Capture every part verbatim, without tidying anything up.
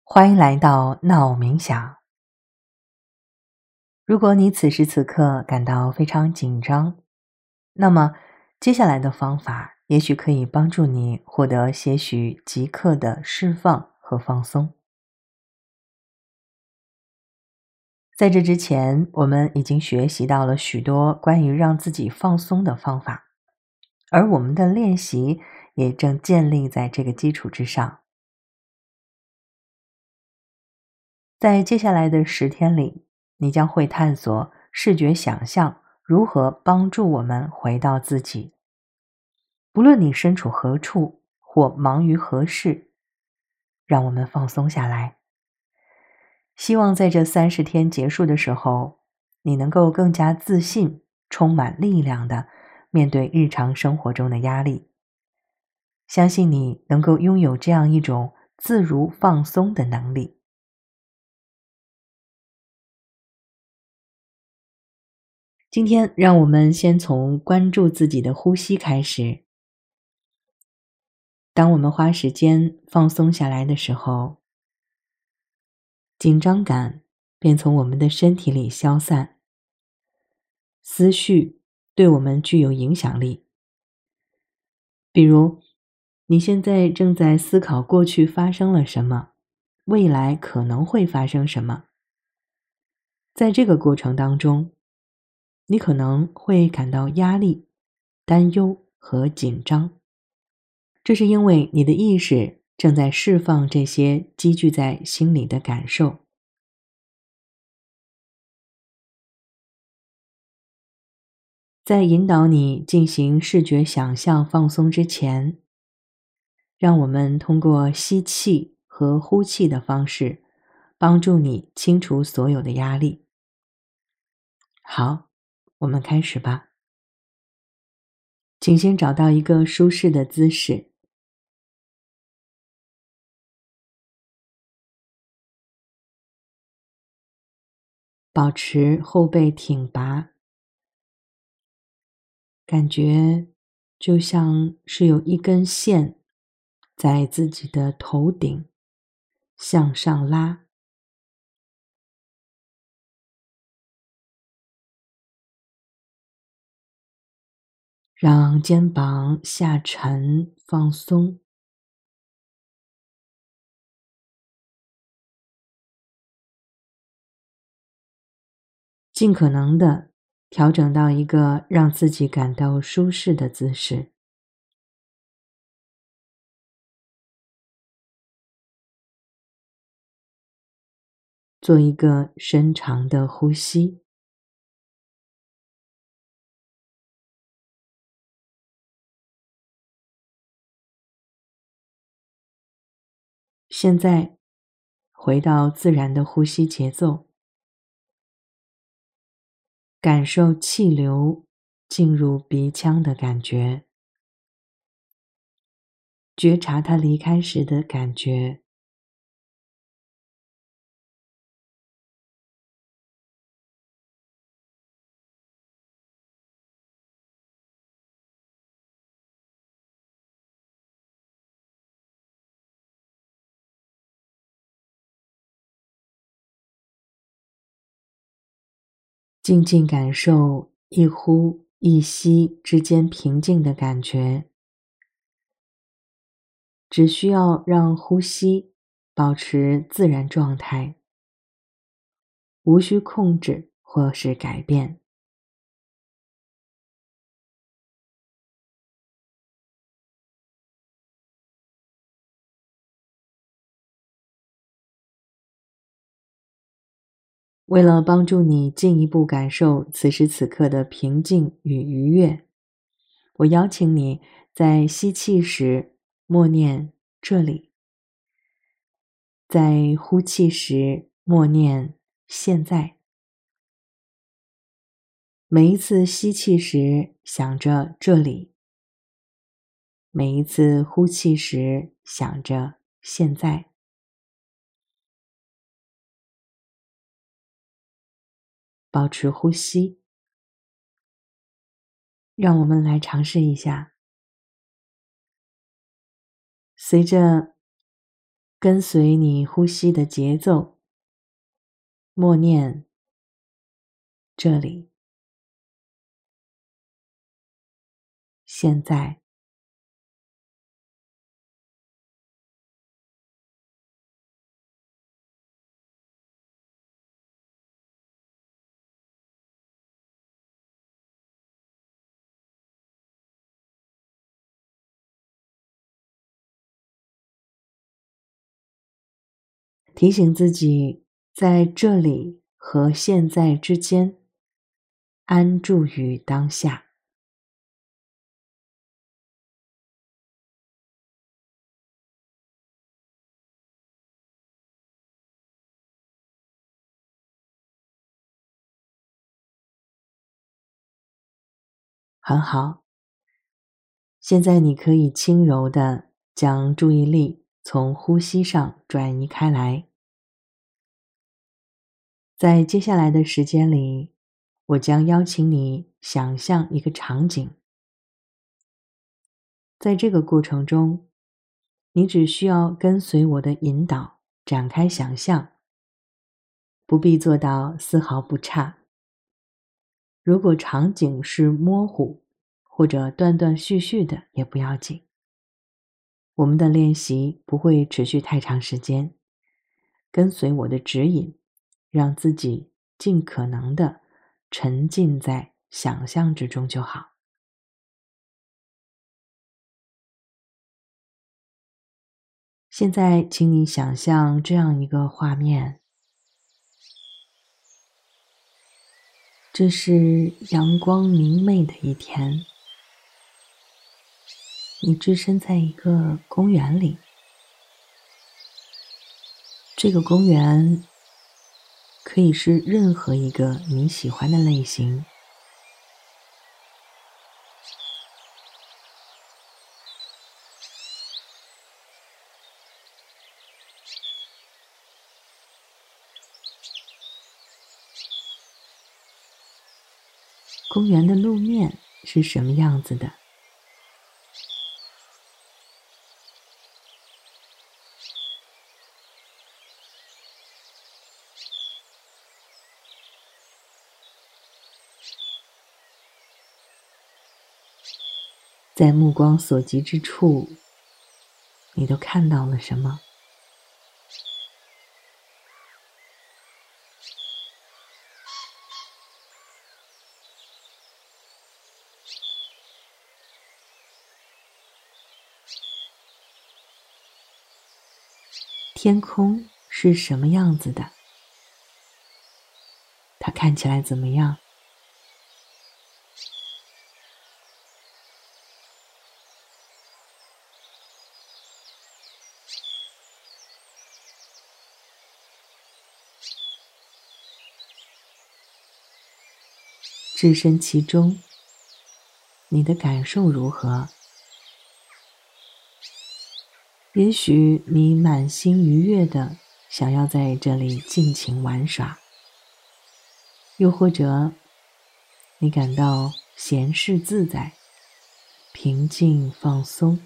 欢迎来到闹冥想。如果你此时此刻感到非常紧张，那么接下来的方法也许可以帮助你获得些许即刻的释放和放松。在这之前，我们已经学习到了许多关于让自己放松的方法，而我们的练习也正建立在这个基础之上。在接下来的十天里，你将会探索视觉想象如何帮助我们回到自己。不论你身处何处或忙于何事，让我们放松下来。希望在这三十天结束的时候，你能够更加自信、充满力量地面对日常生活中的压力。相信你能够拥有这样一种自如放松的能力。今天让我们先从关注自己的呼吸开始。当我们花时间放松下来的时候，紧张感便从我们的身体里消散，思绪对我们具有影响力。比如，你现在正在思考过去发生了什么，未来可能会发生什么。在这个过程当中，你可能会感到压力、担忧和紧张。这是因为你的意识正在释放这些积聚在心里的感受。在引导你进行视觉想象放松之前，让我们通过吸气和呼气的方式，帮助你清除所有的压力。好，我们开始吧。请先找到一个舒适的姿势，保持后背挺拔，感觉就像是有一根线在自己的头顶向上拉，让肩膀下沉放松，尽可能的调整到一个让自己感到舒适的姿势。做一个深长的呼吸。现在回到自然的呼吸节奏，感受气流进入鼻腔的感觉，觉察它离开时的感觉。静静感受一呼一吸之间平静的感觉，只需要让呼吸保持自然状态，无需控制或是改变。为了帮助你进一步感受此时此刻的平静与愉悦，我邀请你在吸气时默念这里，在呼气时默念现在。每一次吸气时想着这里，每一次呼气时想着现在。保持呼吸。让我们来尝试一下，随着跟随你呼吸的节奏，默念这里，现在。提醒自己在这里和现在之间安住于当下。很好，现在你可以轻柔地将注意力从呼吸上转移开来。在接下来的时间里，我将邀请你想象一个场景。在这个过程中，你只需要跟随我的引导展开想象，不必做到丝毫不差。如果场景是模糊或者断断续续的也不要紧。我们的练习不会持续太长时间，跟随我的指引，让自己尽可能的沉浸在想象之中就好。现在请你想象这样一个画面，这是阳光明媚的一天，你置身在一个公园里，这个公园可以是任何一个你喜欢的类型。公园的路面是什么样子的？在目光所及之处，你都看到了什么？天空是什么样子的？它看起来怎么样？置身其中，你的感受如何？也许你满心愉悦地想要在这里尽情玩耍，又或者你感到闲适自在，平静放松。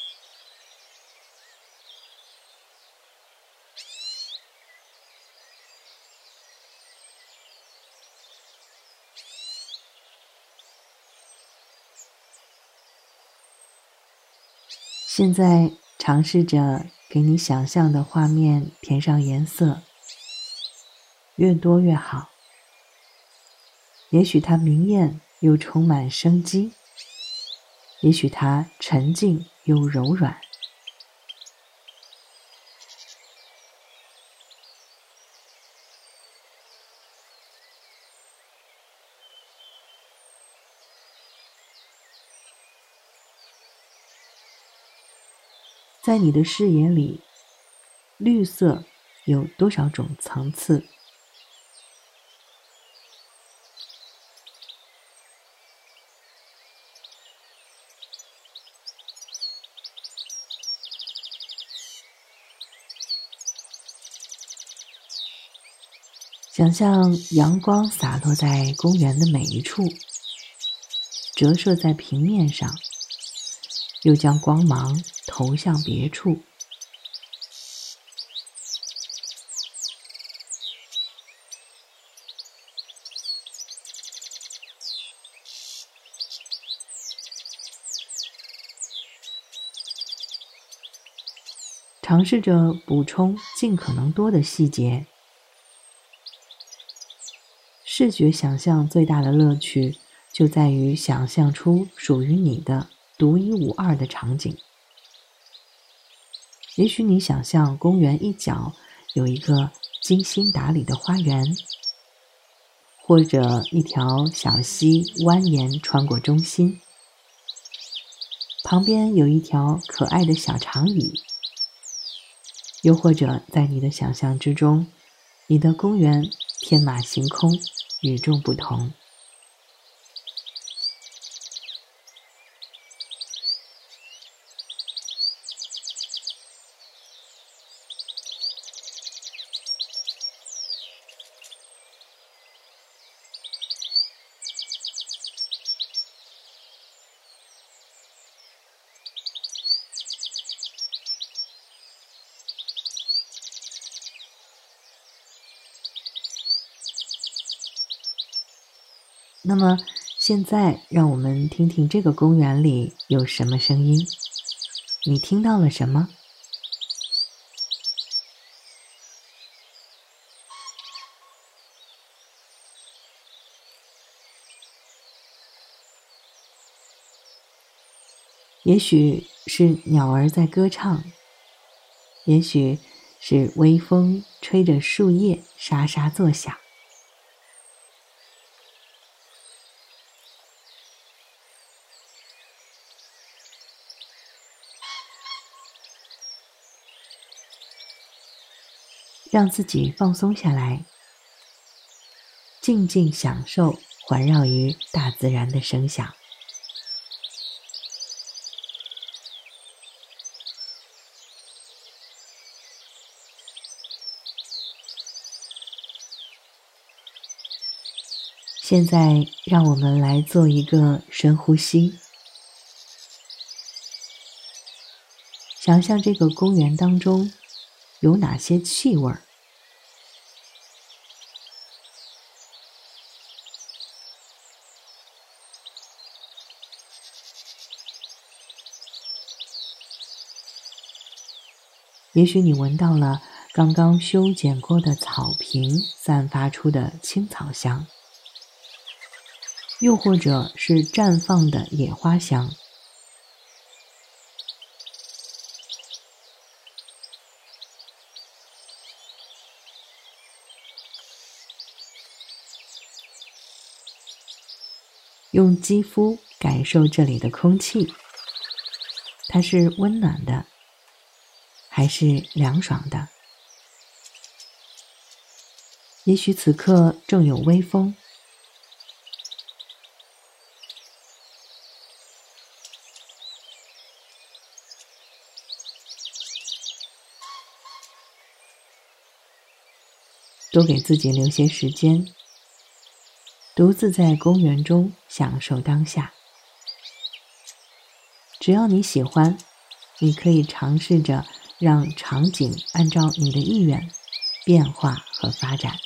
现在尝试着给你想象的画面填上颜色，越多越好。也许它明艳又充满生机，也许它沉静又柔软。在你的视野里，绿色有多少种层次？想象阳光洒落在公园的每一处，折射在平面上，又将光芒投向别处。 尝试着补充尽可能多的细节。视觉想象最大的乐趣就在于想象出属于你的独一无二的场景。也许你想象公园一角有一个精心打理的花园，或者一条小溪蜿蜒穿过中心，旁边有一条可爱的小长椅。又或者在你的想象之中，你的公园天马行空，与众不同。那么现在让我们听听这个公园里有什么声音，你听到了什么？也许是鸟儿在歌唱，也许是微风吹着树叶沙沙作响。让自己放松下来，静静享受环绕于大自然的声响。现在让我们来做一个深呼吸，想象这个公园当中有哪些气味儿。也许你闻到了刚刚修剪过的草坪散发出的青草香，又或者是绽放的野花香。用肌肤感受这里的空气，它是温暖的，还是凉爽的？也许此刻正有微风，多给自己留些时间，独自在公园中享受当下。只要你喜欢，你可以尝试着让场景按照你的意愿变化和发展。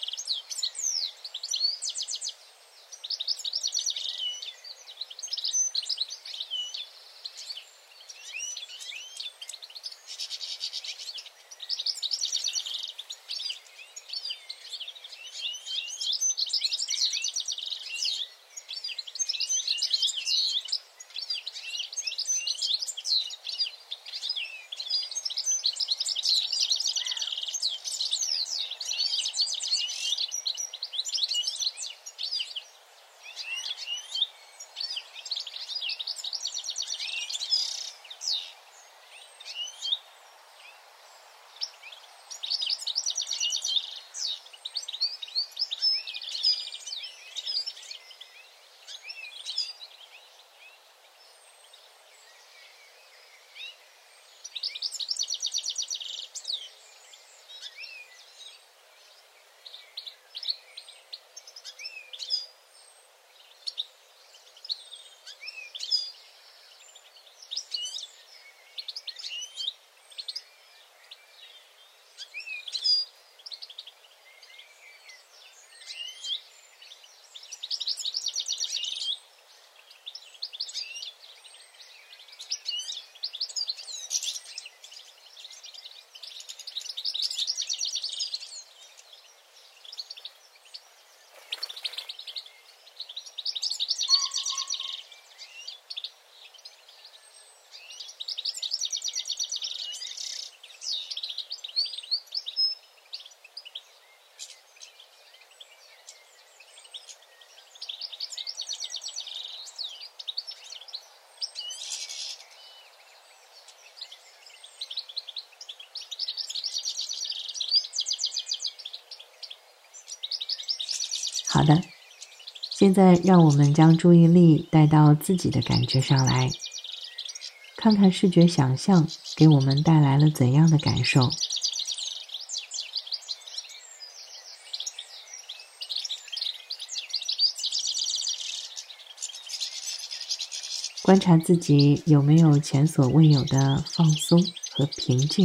好的，现在让我们将注意力带到自己的感觉上来，看看视觉想象给我们带来了怎样的感受。观察自己有没有前所未有的放松和平静。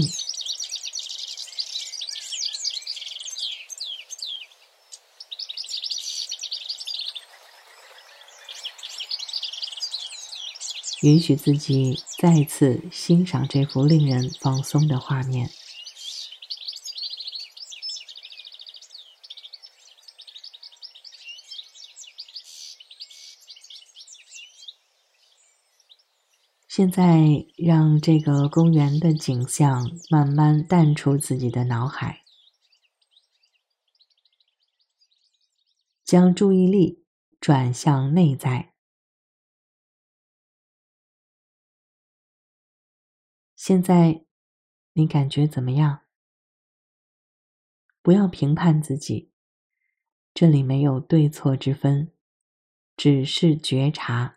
允许自己再次欣赏这幅令人放松的画面。现在让这个公园的景象慢慢淡出自己的脑海，将注意力转向内在。现在你感觉怎么样？不要评判自己，这里没有对错之分，只是觉察。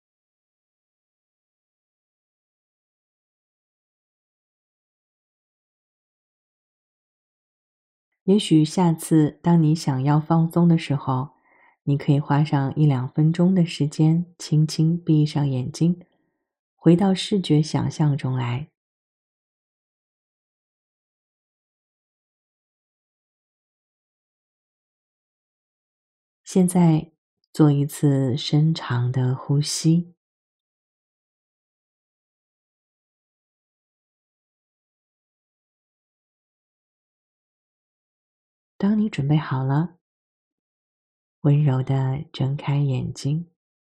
也许下次当你想要放松的时候，你可以花上一两分钟的时间，轻轻闭上眼睛，回到视觉想象中来。现在做一次深长的呼吸。当你准备好了，温柔地睁开眼睛。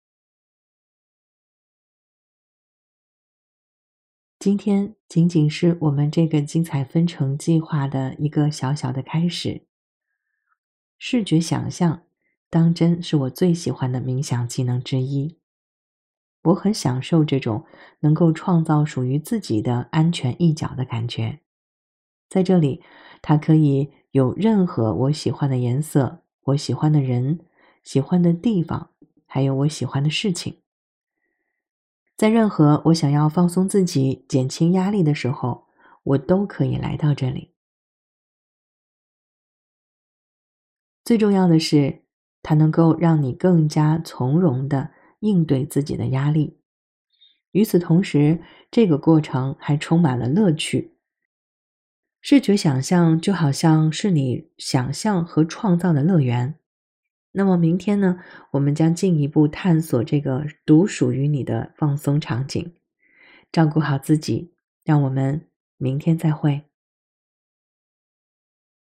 今天仅仅是我们这个精彩纷呈计划的一个小小的开始。视觉想象当真是我最喜欢的冥想技能之一。我很享受这种能够创造属于自己的安全一角的感觉。在这里，它可以有任何我喜欢的颜色，我喜欢的人，喜欢的地方，还有我喜欢的事情。在任何我想要放松自己、减轻压力的时候，我都可以来到这里。最重要的是，它能够让你更加从容地应对自己的压力。与此同时，这个过程还充满了乐趣。视觉想象就好像是你想象和创造的乐园。那么明天呢，我们将进一步探索这个独属于你的放松场景。照顾好自己，让我们明天再会。